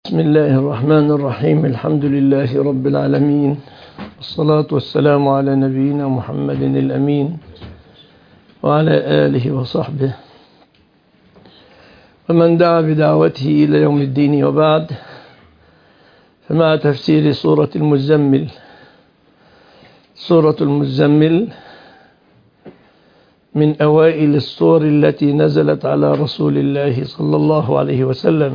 بسم الله الرحمن الرحيم. الحمد لله رب العالمين، والصلاة والسلام على نبينا محمد الأمين وعلى آله وصحبه ومن دعا بدعوته إلى يوم الدين، وبعد. فمع تفسير سورة المزمل. سورة المزمل من أوائل السور التي نزلت على رسول الله صلى الله عليه وسلم،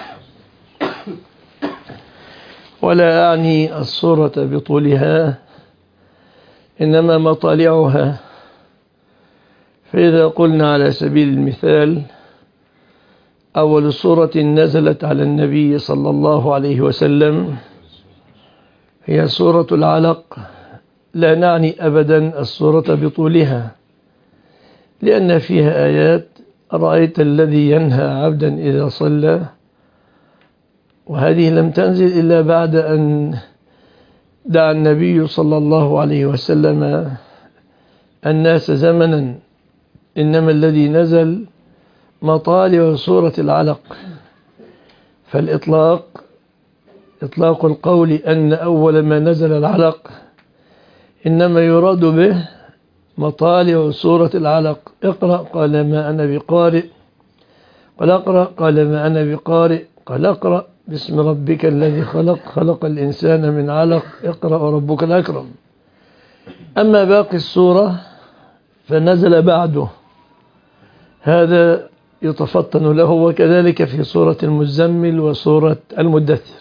ولا أعني السورة بطولها، إنما مطالعها. فإذا قلنا على سبيل المثال أول سورة نزلت على النبي صلى الله عليه وسلم هي سورة العلق، لا نعني أبدا السورة بطولها، لأن فيها آيات: أرأيت الذي ينهى عبدا إذا صلى. وهذه لم تنزل إلا بعد أن دعا النبي صلى الله عليه وسلم الناس زمنا، إنما الذي نزل مطالع سورة العلق. فالإطلاق إطلاق القول أن أول ما نزل العلق، إنما يراد به مطالع سورة العلق. اقرأ قال ما أنا بقارئ، قال اقرأ قال ما أنا بقارئ، قال اقرأ باسم ربك الذي خلق، خلق الإنسان من علق، اقرأ وربك الأكرم. أما باقي السورة فنزل بعده، هذا يتفطن له، وكذلك في سورة المزمل وسورة المدثر.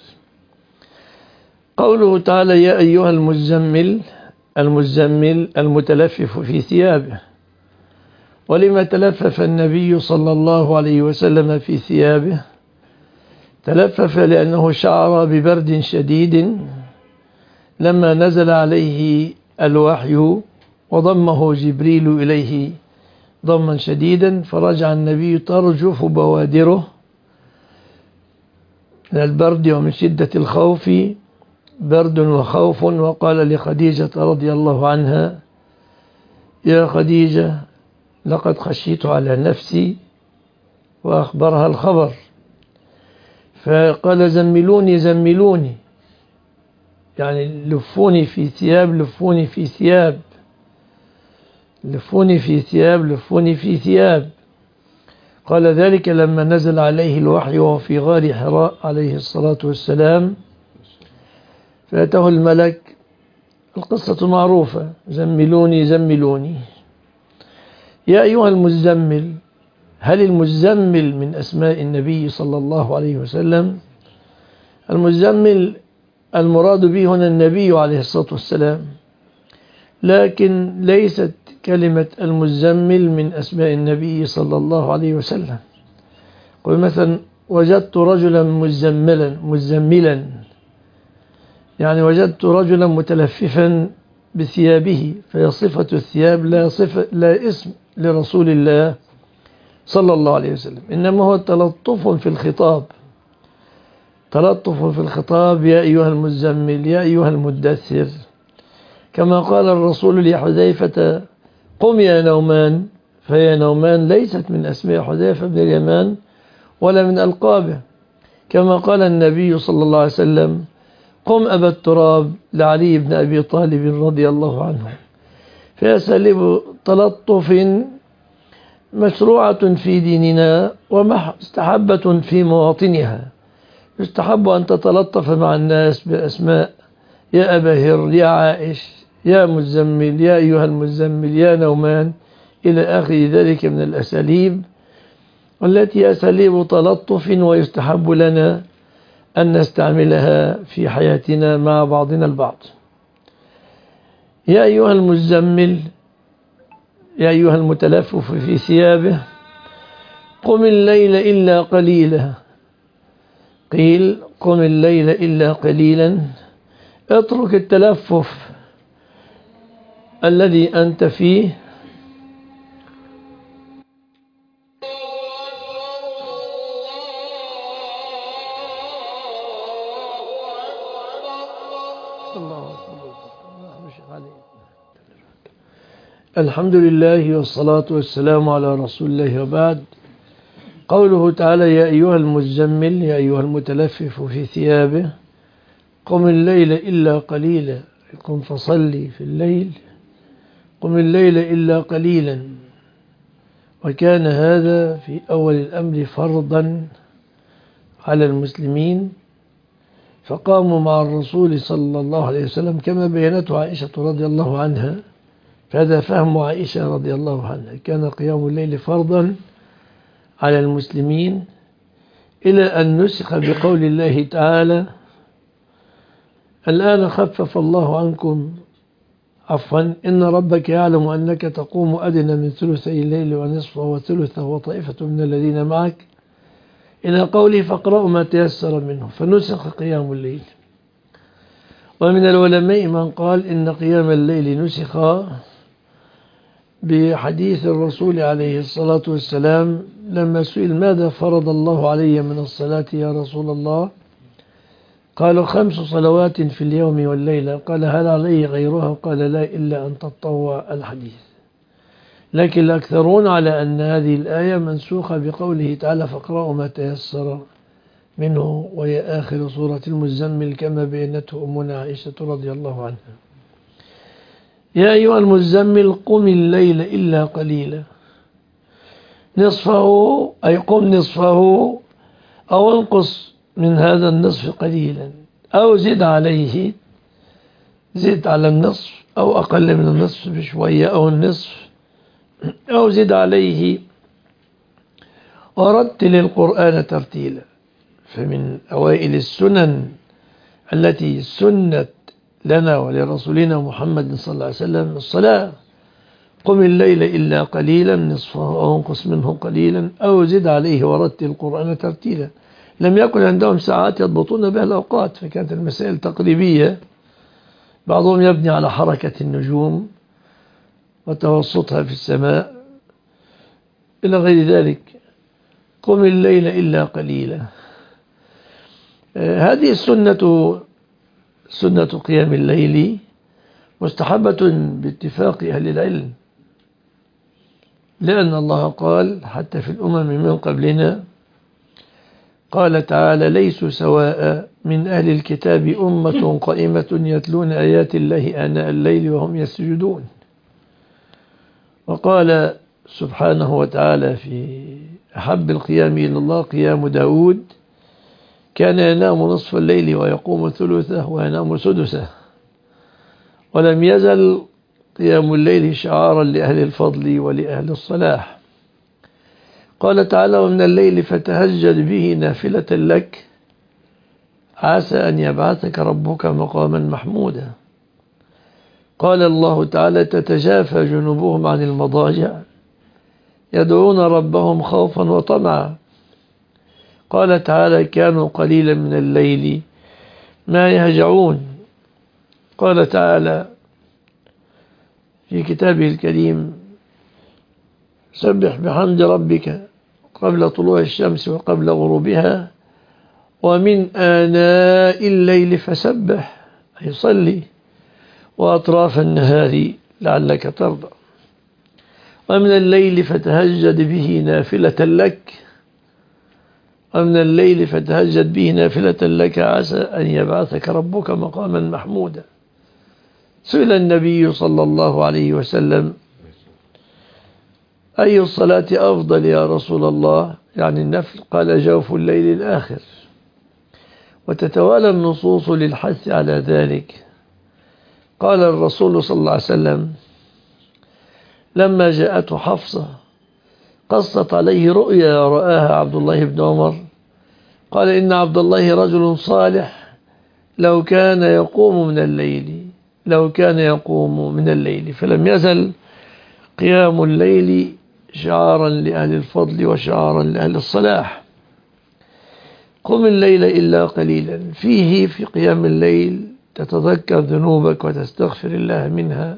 قوله تعالى: يا أيها المزمل، المزمل المتلفف في ثيابه. ولما تلفف النبي صلى الله عليه وسلم في ثيابه؟ تلفف لأنه شعر ببرد شديد لما نزل عليه الوحي وضمه جبريل إليه ضما شديدا، فرجع النبي ترجف بوادره من البرد ومن شدة الخوف، برد وخوف. وقال لخديجة رضي الله عنها: يا خديجة لقد خشيت على نفسي، وأخبرها الخبر. فقال: زملوني زملوني، يعني لفوني في ثياب، لفوني في ثياب، لفوني في ثياب، لفوني في ثياب. قال ذلك لما نزل عليه الوحي وهو في غار حراء عليه الصلاة والسلام، فأتاه الملك. القصة معروفة: زملوني زملوني. يا أيها المزمل. هل المزمل من أسماء النبي صلى الله عليه وسلم؟ المزمل المراد به هنا النبي عليه الصلاة والسلام، لكن ليست كلمة المزمل من أسماء النبي صلى الله عليه وسلم. قل مثلا: وجدت رجلا مزملا، يعني وجدت رجلا متلففا بثيابه، فهي صفة الثياب، لا اسم لرسول الله صلى الله عليه وسلم، إنما هو تلطف في الخطاب، تلطف في الخطاب: يا أيها المزمل، يا أيها المدثر. كما قال الرسول لحذيفة: قم يا نومان. فيا نومان ليست من أسماء حذيفة بن اليمان ولا من ألقابه. كما قال النبي صلى الله عليه وسلم: قم أبا التراب لعلي بن أبي طالب رضي الله عنه. فيسلب تلطف مشروعة في ديننا ومستحبة في مواطنها. يستحب أن تتلطف مع الناس بأسماء: يا أبا هر، يا عائش، يا مزمل، يا أيها المزمل، يا نومان، إلى آخر ذلك من الأساليب التي أساليب تلطف، ويستحب لنا أن نستعملها في حياتنا مع بعضنا البعض. يا أيها المزمل، يا أيها المتلفف في ثيابه، قم الليل إلا قليلا. قيل: قم الليل إلا قليلا، اترك التلفف الذي أنت فيه. الحمد لله والصلاة والسلام على رسول الله، وبعد. قوله تعالى يا أيها المزمل يا أيها المتلفف في ثيابه قم الليل إلا قليلا، قم فصلي في الليل، قم الليل إلا قليلا. وكان هذا في أول الأمر فرضا على المسلمين، فقاموا مع الرسول صلى الله عليه وسلم كما بينته عائشة رضي الله عنها. فهذا فهم عائشة رضي الله عنها، كان قيام الليل فرضا على المسلمين إلى أن نسخ بقول الله تعالى الآن خفف الله عنكم عفوا إن ربك يعلم أنك تقوم أدنى من ثلثي الليل ونصفه وثلثه وطائفة من الذين معك إلى قوله فاقرأوا ما تيسر منه، فنسخ قيام الليل. ومن العلماء من قال إن قيام الليل نسخ بحديث الرسول عليه الصلاة والسلام لما سئل ماذا فرض الله علي من الصلاة يا رسول الله؟ قالوا 5 صلوات في اليوم والليلة. قال هل علي غيرها؟ قال لا إلا أن تطوع الحديث. لكن الأكثرون على أن هذه الآية منسوخة بقوله تعالى فاقرأوا ما تيسر منه، وهي آخر سورة المزمل كما بينته أمنا عائشة رضي الله عنها. يا أيها المزمل قم الليل إلا قليلا، نصفه أي قم نصفه أو انقص من هذا النصف قليلا أو زد عليه، زد على النصف أو أقل من النصف بشوية أو النصف أو زد عليه، ورتل القرآن ترتيلا. فمن أوائل السنن التي سنت لنا ولرسولنا محمد صلى الله عليه وسلم الصلاة. قم الليل إلا قليلا نصفه أو انقص منه قليلا أو زد عليه ورتل القرآن ترتيلا. لم يكن عندهم ساعات يضبطون بها الأوقات، فكانت المسائل تقريبية، بعضهم يبني على حركة النجوم وتوسطها في السماء إلى غير ذلك. قم الليل إلا قليلا، هذه السنة سنة قيام الليل مستحبة باتفاق أهل العلم، لأن الله قال حتى في الأمم من قبلنا قال تعالى ليسوا سواء من أهل الكتاب أمة قائمة يتلون آيات الله آناء الليل وهم يسجدون. وقال سبحانه وتعالى في أحب القيام إلى الله قيام داود كان ينام نصف الليل ويقوم ثلثه وينام سدسه. ولم يزل قيام الليل شعارا لأهل الفضل ولأهل الصلاح. قال تعالى ومن الليل فتهجد به نافلة لك عسى أن يبعثك ربك مقاما محمودا. قال الله تعالى تتجافى جنوبهم عن المضاجع يدعون ربهم خوفا وطمعا. قال تعالى كانوا قليلا من الليل ما يهجعون. قال تعالى في كتابه الكريم سبح بحمد ربك قبل طلوع الشمس وقبل غروبها ومن آناء الليل فسبح أي صلي وأطراف النهار لعلك ترضى. ومن الليل فتهجد به نافلة لك ومن الليل فتهجد به نافلة لك عسى أن يبعثك ربك مقاما محمودا. سئل النبي صلى الله عليه وسلم أي الصلاة أفضل يا رسول الله؟ يعني النفل. قال جوف الليل الآخر. وتتوالى النصوص للحث على ذلك. قال الرسول صلى الله عليه وسلم لما جاءته حفصة قصت عليه رؤيا رآها عبد الله بن عمر قال إن عبد الله رجل صالح لو كان يقوم من الليل فلم يزل قيام الليل شعارا لأهل الفضل وشعارا لأهل الصلاح. قم الليل إلا قليلا، فيه في قيام الليل تتذكر ذنوبك وتستغفر الله منها،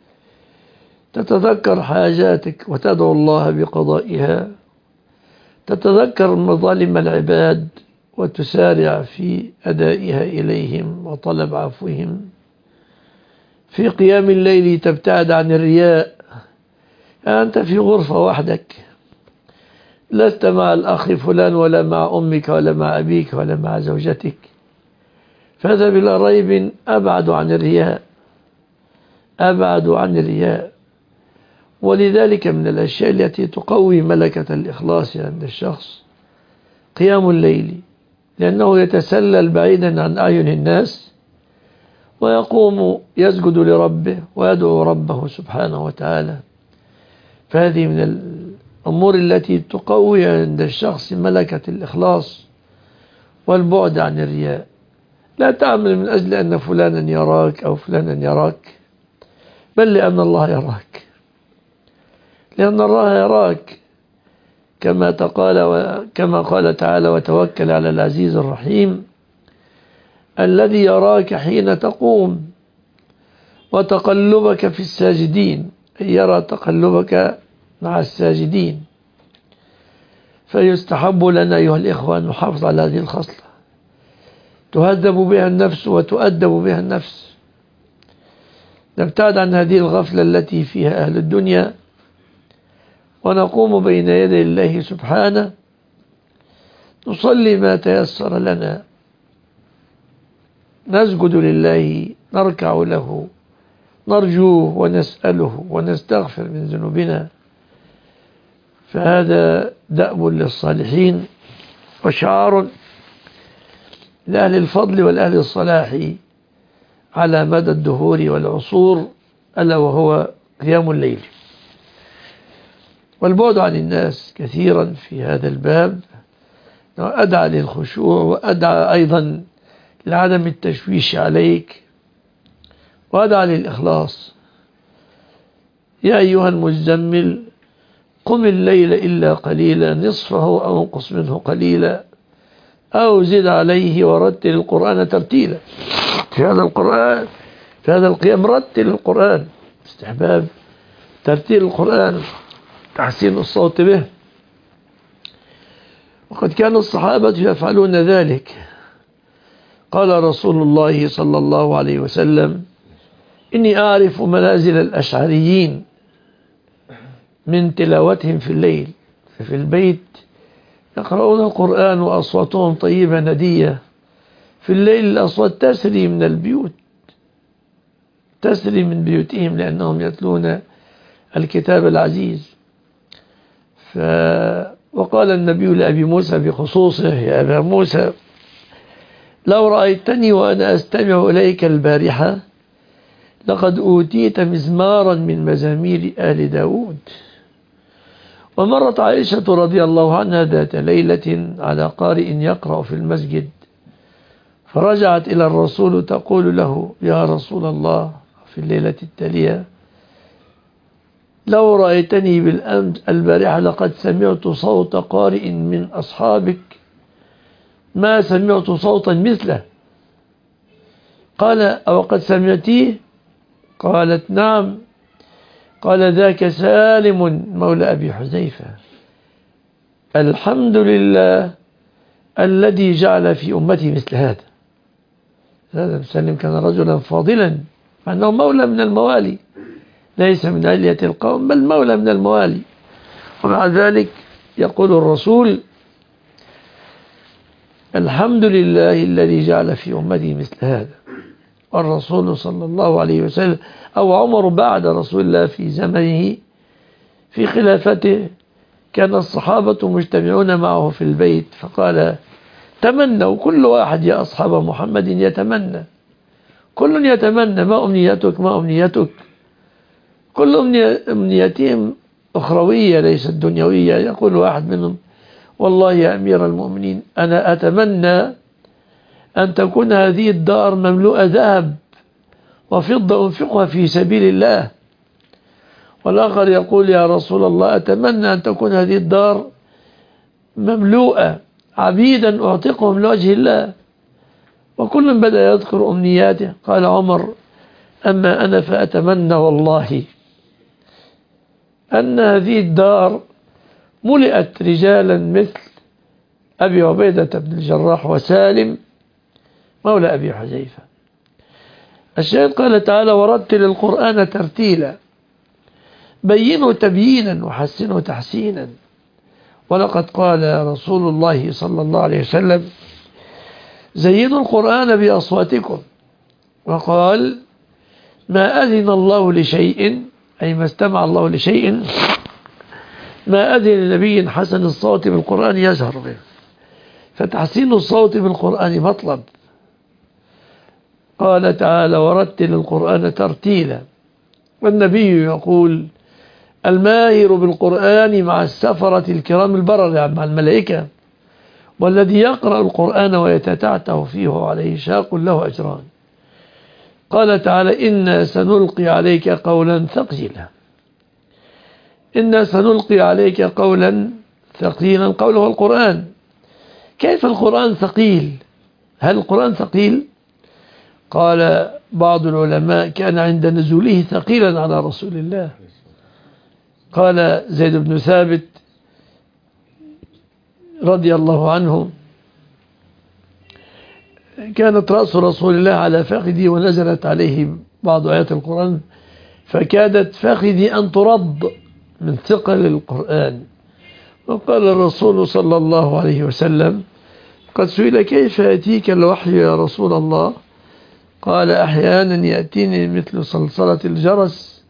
تتذكر حاجاتك وتدعو الله بقضائها، تتذكر مظالم العباد وتسارع في أدائها إليهم وطلب عفوهم. في قيام الليل تبتعد عن الرياء، أنت في غرفة وحدك لست مع الأخ فلان ولا مع أمك ولا مع أبيك ولا مع زوجتك، فهذا بلا ريب أبعد عن الرياء، أبعد عن الرياء. ولذلك من الأشياء التي تقوي ملكة الإخلاص عند الشخص قيام الليل، لأنه يتسلل بعيدا عن أعين الناس ويقوم يسجد لربه ويدعو ربه سبحانه وتعالى. فهذه من الأمور التي تقوي عند الشخص ملكة الإخلاص والبعد عن الرياء. لا تعمل من أجل أن فلانا يراك أو فلانا يراك، بل لأن الله يراك، لأن الله يراك كما قال تعالى: وتوكل على العزيز الرحيم الذي يراك حين تقوم وتقلبك في الساجدين، أي يرى تقلبك مع الساجدين. فيستحب لنا أيها الإخوة أن نحافظ على هذه الخصلة، تهذب بها النفس وتؤدب بها النفس، نبتعد عن هذه الغفلة التي فيها أهل الدنيا، ونقوم بين يدي الله سبحانه نصلي ما تيسر لنا، نسجد لله، نركع له، نرجوه ونسأله ونستغفر من ذنوبنا. فهذا دأب للصالحين وشعار لأهل الفضل والأهل الصلاح على مدى الدهور والعصور، ألا وهو قيام الليل. والبعد عن الناس كثيرا في هذا الباب أدعى للخشوع، وأدعى أيضا لعدم التشويش عليك، وأدعى للإخلاص. يا أيها المزمل قم الليل إلا قليلا نصفه أو انقص منه قليلا أو زد عليه ورتل القرآن ترتيلا. في هذا القيام رتل القرآن، استحباب ترتيل القرآن، تحسين الصوت به، وقد كان الصحابة يفعلون ذلك. قال رسول الله صلى الله عليه وسلم: إني أعرف منازل الأشعريين من تلاوتهم في الليل، ففي البيت يقرؤون القرآن وأصواتهم طيبة ندية، في الليل الأصوات تسري من البيوت، تسري من بيوتهم لأنهم يتلون الكتاب العزيز. وقال النبي لأبي موسى بخصوصه: يا أبا موسى لو رأيتني وأنا أستمع إليك البارحة لقد أوتيت مزمارا من مزامير آل داود. ومرت عائشة رضي الله عنها ذات ليلة على قارئ يقرأ في المسجد، فرجعت إلى الرسول تقول له: يا رسول الله، في الليلة التالية: لو رأيتني بالأمس البارحة لقد سمعت صوت قارئ من أصحابك ما سمعت صوتا مثله. قال: أو قد سمعتيه؟ قالت: نعم. قال: ذاك سالم مولى أبي حذيفة. الحمد لله الذي جعل في أمتي مثل هذا. هذا سالم كان رجلا فاضلا، مع أنه مولى من الموالي، ليس من علية القوم بل مولى من الموالي، ومع ذلك يقول الرسول: الحمد لله الذي جعل في أمتي مثل هذا. والرسول صلى الله عليه وسلم أو عمر بعد رسول الله في زمنه في خلافته كان الصحابة مجتمعون معه في البيت، فقال: تمنوا، كل واحد يا أصحاب محمد يتمنى، كل يتمنى، ما أمنيتك ما أمنيتك، كل أمنيتهم أخروية ليست دنيوية. يقول واحد منهم: والله يا أمير المؤمنين أنا أتمنى أن تكون هذه الدار مملوءة ذهب وفضة أنفقها في سبيل الله. والآخر يقول: يا رسول الله أتمنى أن تكون هذه الدار مملوءة عبيدا أعتقهم لوجه الله. وكل بدأ يذكر أمنياته. قال عمر: أما أنا فأتمنى والله أن هذه الدار ملئت رجالا مثل أبي عبيدة بن الجراح وسالم مولى أبي حذيفة. الشيخ قال تعالى: ورتل القرآن ترتيلا، بينه تبيينا وحسنه تحسينا، ولقد قال رسول الله صلى الله عليه وسلم: زينوا القرآن بأصواتكم. وقال: ما أذن الله لشيء، أي ما استمع الله لشيء، ما أذن لنبي حسن الصوت بالقرآن يجهر به. فتحسين الصوت بالقرآن مطلب. قال تعالى: ورتل القرآن ترتيلا. والنبي يقول: الماهر بالقرآن مع السفرة الكرام البرر، يعني مع الملائكة، والذي يقرأ القرآن ويتتعتع فيه وعليه شاق له أجران. قال تعالى: إنا سنلقي عليك قولا ثقيلا. إنا سنلقي عليك قولا ثقيلا، قوله القرآن. كيف القرآن ثقيل؟ هل القرآن ثقيل؟ قال بعض العلماء: كان عند نزوله ثقيلا على رسول الله. قال زيد بن ثابت رضي الله عنه: كانت رأس رسول الله على فخذي ونزلت عليه بعض آيات القرآن فكادت فخذي أن ترض من ثقل القرآن. وقال الرسول صلى الله عليه وسلم: قد سئل كيف يأتيك الوحي يا رسول الله؟ قال: أحيانا يأتيني مثل صلصلة الجرس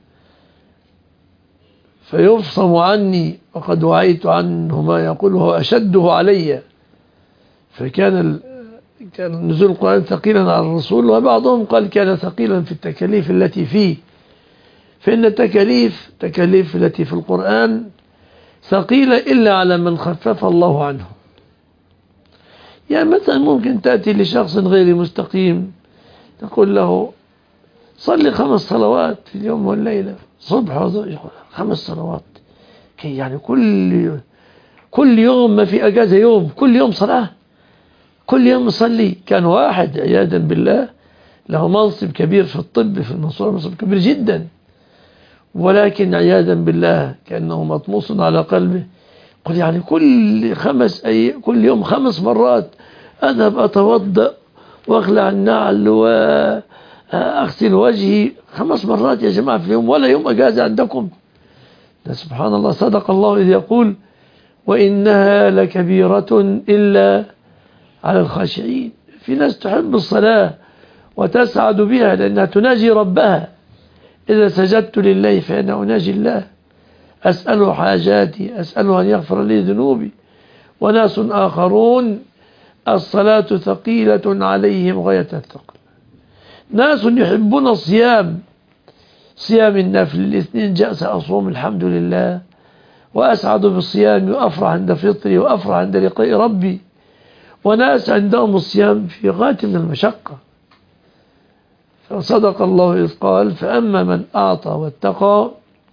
فيفصم عني، وقد وعيت عنه ما يقوله أشده علي. فكان نزول القرآن ثقيلا على الرسول. وبعضهم قال كان ثقيلا في التكاليف التي فيه، فإن التكاليف التي في القرآن ثقيلة إلا على من خفف الله عنه. يعني مثلا ممكن تأتي لشخص غير مستقيم تقول له: صلي 5 صلوات في اليوم والليلة، صبح وظهر، 5 صلوات، يعني كل يوم، ما في أجازة يوم، كل يوم صلاة، كل يوم يصلي. كان واحد عياذا بالله له منصب كبير في الطب في المنصورة، منصب كبير جدا، ولكن عياذا بالله كأنه مطموس على قلبه. قل يعني كل يوم 5 مرات أذهب أتوضأ واخلع النعل وأغسل وجهي 5 مرات يا جماعة في اليوم، ولا يوم أجازة عندكم؟ سبحان الله. صدق الله إذ يقول: وإنها لكبيرة إلا على الخاشعين. في ناس تحب الصلاة وتسعد بها لأنها تناجي ربها. إذا سجدت لله فأنا أناجي الله، أسأله حاجاتي، أسأله أن يغفر لي ذنوبي. وناس آخرون الصلاة ثقيلة عليهم غاية الثقل. ناس يحبون الصيام، صيام النفل، الاثنين جاء سأصوم الحمد لله، وأسعد بالصيام وأفرح عند فطري وأفرح عند لقاء ربي. وناس عندهم الصيام في غاية من المشقة. فصدق الله إذ قال: فأما من أعطى واتقى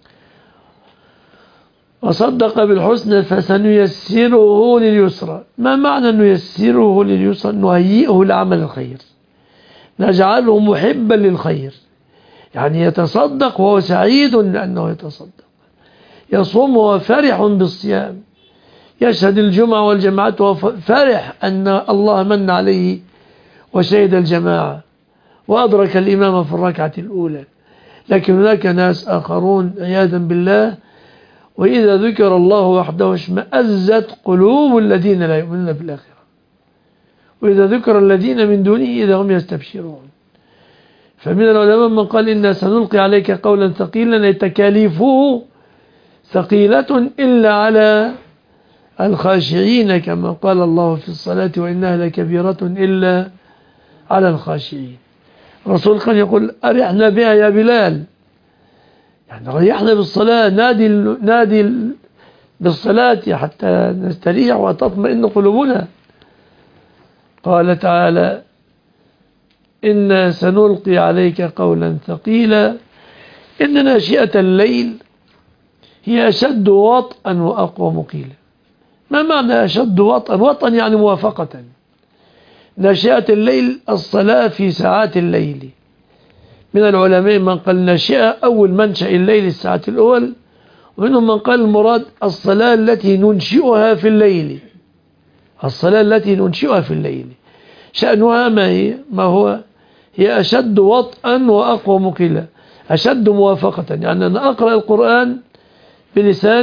وصدق بالحسنى فسنيسره لليسرى. ما معنى نيسره لليسرى؟ نهيئه لعمل الخير، نجعله محبا للخير، يعني يتصدق وهو سعيد لأنه يتصدق، يصوم وهو فرح بالصيام، يشهد الجمعة والجماعات وهو فرح أن الله من عليه وشهد الجماعة وأدرك الإمام في الركعة الأولى. لكن هناك ناس آخرون عياذا بالله وإذا ذكر الله وحده اشمأزت قلوب الذين لا يؤمنون بالآخرة، وإذا ذكر الذين من دونه إذا هم يستبشرون. فمن العلماء من قال: إنا سنلقي عليك قولا ثقيلا، تكاليفه ثقيلة إلا على الخاشعين، كما قال الله في الصلاة: وإنها لكبيرة إلا على الخاشعين. الرسول كان يقول: أرحنا بها يا بلال، يعني ريحنا بالصلاة، نادي بالصلاة حتى نستريح وتطمئن قلوبنا. قال تعالى: إنا سنلقي عليك قولا ثقيلا. إن ناشئة الليل هي أشد وطئا وأقوى مقيلا. ما معنى أشد وطئا؟ وطئا يعني موافقة. ناشئة الليل الصلاة في ساعات الليل. من العلماء من قال ناشئة أول منشأ الليل الساعات الأول، ومنهم من قال المراد الصلاة التي ننشئها في الليل، الصلاة التي ننشئها في الليل. شأنها ما هو؟ هي أشد وطئا وأقوى مقيلا. أشد موافقة، يعني أنا أقرأ القرآن بلساني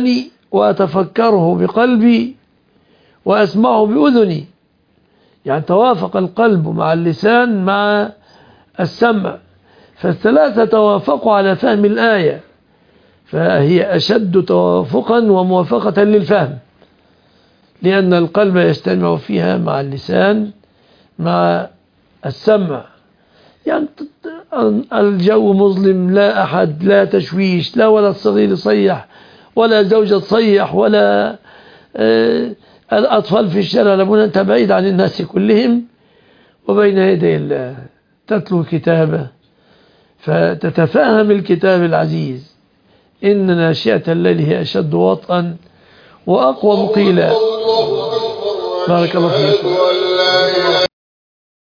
وأتفكره بقلبي وأسمعه بأذني. يعني توافق القلب مع اللسان مع السمع، فالثلاثة توافقوا على فهم الآية، فهي أشد توافقا وموافقة للفهم، لأن القلب يجتمع فيها مع اللسان مع السمع. يعني الجو مظلم، لا أحد، لا تشويش، لا ولا الصغير يصيح ولا زوجة تصيح ولا الأطفال في الشارع، لابد أنت بعيد عن الناس كلهم وبين يدي الله تتلو كتابه فتتفهم الكتاب العزيز. إن ناشئة الليل هي أشد وطئا وأقوى قيلا. بارك الله فيكم.